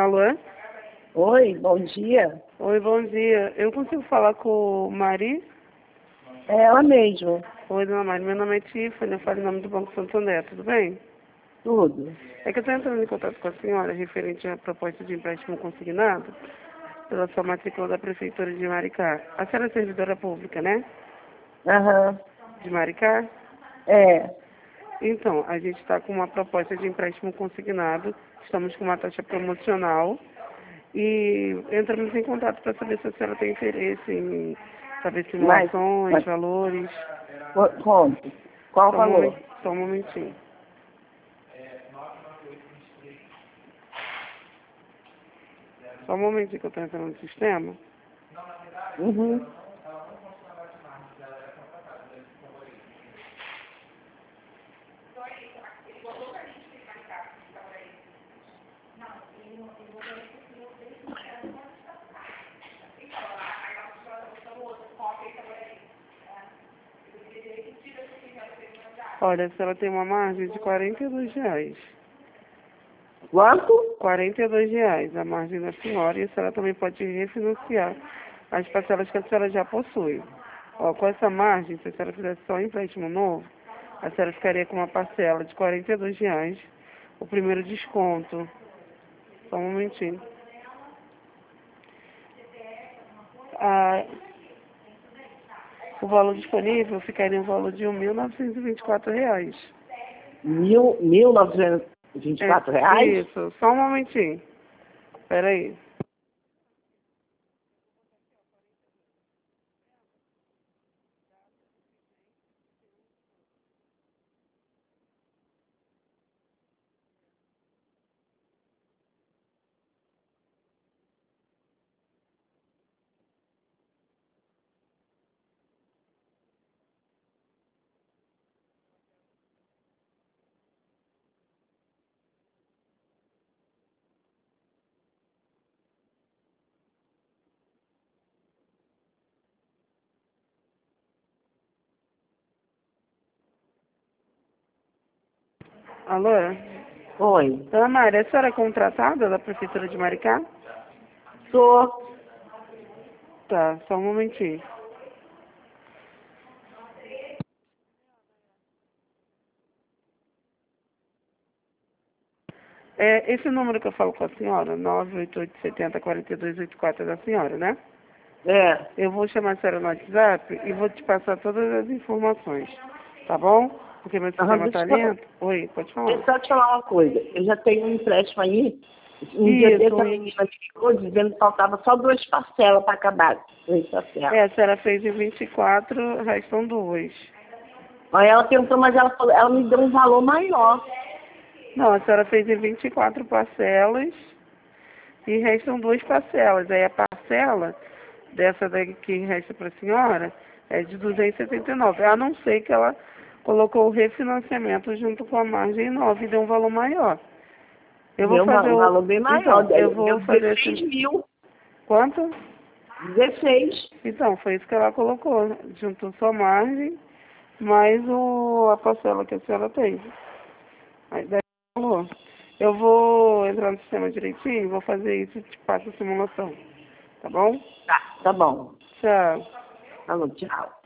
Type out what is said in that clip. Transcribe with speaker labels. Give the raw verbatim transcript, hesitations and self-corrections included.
Speaker 1: Alô?
Speaker 2: Oi, bom dia.
Speaker 1: Oi, bom dia. Eu consigo falar com o Mari?
Speaker 2: É ela mesmo.
Speaker 1: Oi, dona Mari. Meu nome é Tiffany, eu falo em nome do Banco Santander, tudo bem?
Speaker 2: Tudo.
Speaker 1: É que eu estou entrando em contato com a senhora referente à proposta de empréstimo consignado pela sua matrícula da Prefeitura de Maricá. A senhora é servidora pública, né?
Speaker 2: Aham.
Speaker 1: De Maricá?
Speaker 2: É.
Speaker 1: Então, a gente está com uma proposta de empréstimo consignado, estamos com uma taxa promocional e entramos em contato para saber se a senhora tem interesse em saber
Speaker 2: Mas,
Speaker 1: simulações,
Speaker 2: mas
Speaker 1: valores.
Speaker 2: qu- quanto? Qual o
Speaker 1: Só um
Speaker 2: valor?
Speaker 1: momento, só um momentinho. Só um momentinho que eu estou entrando no sistema.
Speaker 2: Uhum.
Speaker 1: Olha, a senhora tem uma margem de quarenta e dois reais.
Speaker 2: Quanto?
Speaker 1: quarenta e dois reais a margem da senhora e a senhora também pode refinanciar as parcelas que a senhora já possui. Ó, com essa margem, se a senhora fizesse só um empréstimo novo, a senhora ficaria com uma parcela de quarenta e dois reais, o primeiro desconto. Só um momentinho. Ah, o valor disponível ficaria no valor de mil novecentos e vinte e quatro reais.
Speaker 2: Mil, mil novecentos e vinte e quatro
Speaker 1: É,
Speaker 2: reais?
Speaker 1: isso, só um momentinho. Espera aí. Alô?
Speaker 2: Oi.
Speaker 1: Dona Maria, a senhora é contratada da Prefeitura de Maricá?
Speaker 2: Sou.
Speaker 1: Tá, só um momentinho. É, esse número que eu falo com a senhora, nove oito oito sete zero quatro dois oito quatro, é da senhora, né?
Speaker 2: É.
Speaker 1: Eu vou chamar a senhora no WhatsApp e vou te passar todas as informações, tá bom? Porque meu
Speaker 2: Aham,
Speaker 1: sistema
Speaker 2: deixa,
Speaker 1: tá
Speaker 2: eu-
Speaker 1: lento. Oi, pode
Speaker 2: deixa
Speaker 1: falar.
Speaker 2: eu só te falar uma coisa. Eu já tenho um empréstimo aí. Um dia desse a
Speaker 1: Isso.
Speaker 2: menina me ligou dizendo que faltava só duas parcelas para acabar. Isso tá certo.
Speaker 1: É, a senhora fez em vinte e quatro, restam duas.
Speaker 2: Aí ela tentou, mas ela, falou, ela me deu um valor maior.
Speaker 1: Não, a senhora fez em vinte e quatro parcelas e restam duas parcelas. Aí a parcela dessa daqui que resta para a senhora é de duzentos e setenta e nove. A não ser que ela colocou o refinanciamento junto com a margem nova e deu um valor maior. Eu vou
Speaker 2: Deu uma-
Speaker 1: fazer
Speaker 2: um
Speaker 1: o...
Speaker 2: valor bem maior.
Speaker 1: Então, eu
Speaker 2: Deu
Speaker 1: vou fazer
Speaker 2: dezesseis
Speaker 1: esse...
Speaker 2: mil.
Speaker 1: Quanto?
Speaker 2: dezesseis.
Speaker 1: Então, foi isso que ela colocou. Juntou sua margem mais o... a parcela que a senhora teve. Aí daí falou. Eu vou entrar no sistema direitinho, vou fazer isso e te passo a simulação. Tá bom?
Speaker 2: Tá, tá bom.
Speaker 1: Tchau.
Speaker 2: Falou, tchau.